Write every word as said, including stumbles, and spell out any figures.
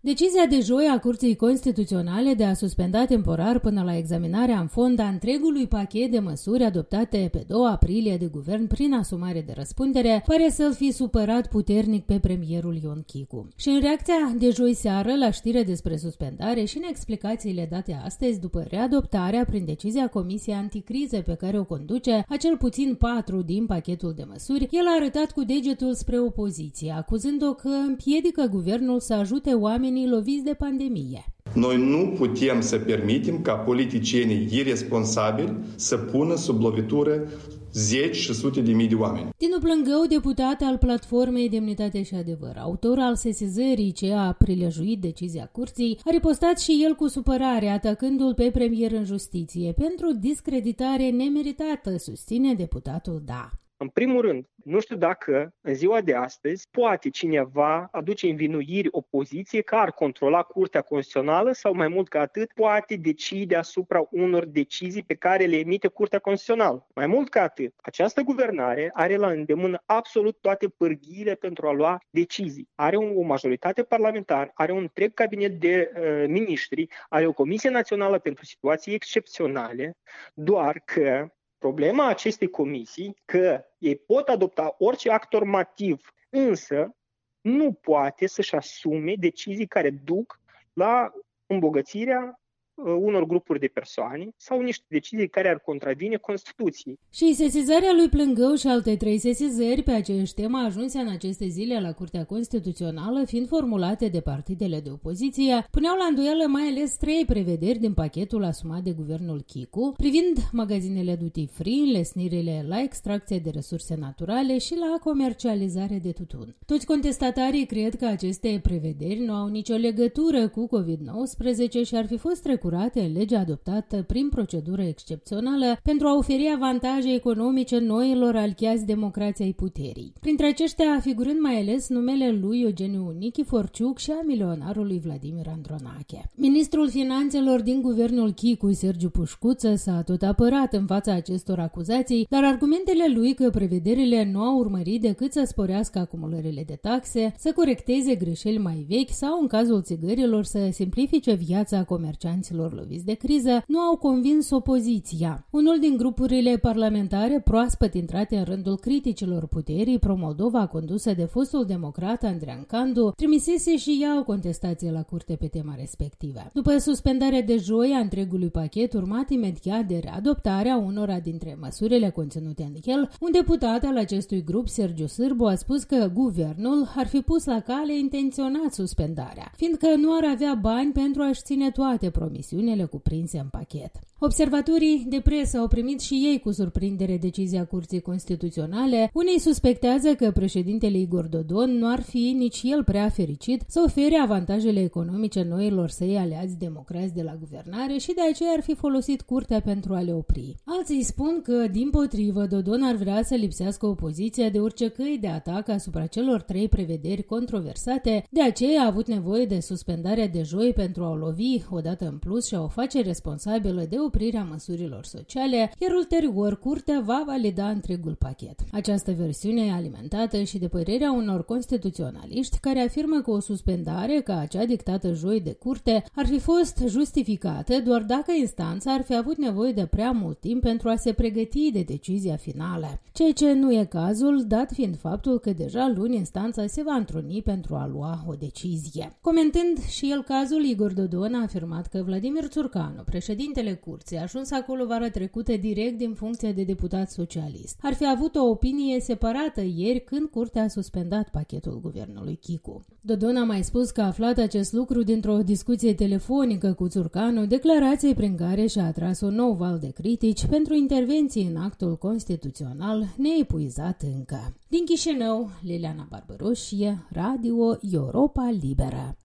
Decizia de joi a Curții Constituționale de a suspenda temporar până la examinarea în fond a întregului pachet de măsuri adoptate pe doi aprilie de guvern prin asumare de răspundere pare să-l fi supărat puternic pe premierul Ion Chicu. Și în reacția de joi seară la știre despre suspendare și în explicațiile date astăzi după readoptarea prin decizia Comisiei Anticrize pe care o conduce a cel puțin patru din pachetul de măsuri, el a arătat cu degetul spre opoziție, acuzând-o că împiedică guvernul să ajute oamenii loviți de pandemie. Noi nu putem să permitem ca politicienii irresponsabili să pună sub lovitură zeci și sute de mii de oameni. Dinu Plângău, deputat al Platformei Demnitate și Adevăr, autor al sesizării ce a prilejuit decizia curții, a ripostat și el cu supărare, atacându-l pe premier în justiție pentru discreditare nemeritată, susține deputatul Da. În primul rând, nu știu dacă în ziua de astăzi poate cineva aduce învinuiri opoziției că ar controla Curtea Constituțională sau mai mult ca atât poate decide asupra unor decizii pe care le emite Curtea Constituțională. Mai mult ca atât, această guvernare are la îndemână absolut toate pârghiile pentru a lua decizii. Are o majoritate parlamentară, are un întreg cabinet de uh, miniștri, are o Comisie Națională pentru Situații Excepționale, doar că problema acestei comisii că ei pot adopta orice act normativ, însă nu poate să-și asume decizii care duc la îmbogățirea unor grupuri de persoane sau niște decizii care ar contravine Constituției. Și sesizarea lui Plângău și alte trei sesizări pe aceeași temă ajunse în aceste zile la Curtea Constituțională, fiind formulate de partidele de opoziție, puneau la îndoială mai ales trei prevederi din pachetul asumat de guvernul Chicu, privind magazinele duty free, înlesnirile la extracție de resurse naturale și la comercializare de tutun. Toți contestatarii cred că aceste prevederi nu au nicio legătură cu covid nouăsprezece și ar fi fost trecute curate în legea adoptată prin procedură excepțională pentru a oferi avantaje economice noilor alchiați democrației puterii. Printre aceștia figurând mai ales numele lui Eugeniu Nichiforciuc și a milionarului Vladimir Andronache. Ministrul Finanțelor din guvernul Chicu, Sergiu Pușcuță, s-a tot apărat în fața acestor acuzații, dar argumentele lui că prevederile nu au urmărit decât să sporească acumulările de taxe, să corecteze greșeli mai vechi sau, în cazul țigărilor, să simplifice viața comercianților loviți de criză, nu au convins opoziția. Unul din grupurile parlamentare proaspăt intrate în rândul criticilor puterii, Pro-Moldova, condusă de fostul democrat Andrean Candu, trimisese și ea o contestație la curte pe tema respectivă. După suspendarea de joi a întregului pachet, urmat imediat de readoptarea unora dintre măsurile conținute în el, un deputat al acestui grup, Sergiu Sârbu, a spus că guvernul ar fi pus la cale intenționat suspendarea, fiindcă nu ar avea bani pentru a-și ține toate promisiunile cuprinse în pachet. Observatorii de presă au primit și ei cu surprindere decizia Curții Constituționale. Unii suspectează că președintele Igor Dodon nu ar fi nici el prea fericit să ofere avantajele economice noilor săi aliați democrați de la guvernare și de aceea ar fi folosit Curtea pentru a le opri. Alții spun că, dimpotrivă, Dodon ar vrea să lipsească opoziția de orice căi de atac asupra celor trei prevederi controversate, de aceea a avut nevoie de suspendarea de joi pentru a o lovi odată în plus și a o face responsabilă de oprirea măsurilor sociale, iar ulterior Curtea va valida întregul pachet. Această versiune e alimentată și de părerea unor constituționaliști care afirmă că o suspendare ca acea dictată joi de Curte ar fi fost justificată doar dacă instanța ar fi avut nevoie de prea mult timp pentru a se pregăti de decizia finală, ceea ce nu e cazul, dat fiind faptul că deja luni instanța se va întruni pentru a lua o decizie. Comentând și el cazul, Igor Dodon a afirmat că Vladimir Țurcanu, președintele Curții, a ajuns acolo vara trecută direct din funcția de deputat socialist. Ar fi avut o opinie separată ieri când Curtea a suspendat pachetul guvernului Chicu. Dodon a mai spus că a aflat acest lucru dintr-o discuție telefonică cu Țurcanu, declarație prin care și-a atras un nou val de critici pentru intervenții în actul constituțional neepuizat încă. Din Chișinău, Liliana Barbaroșie, Radio Europa Liberă.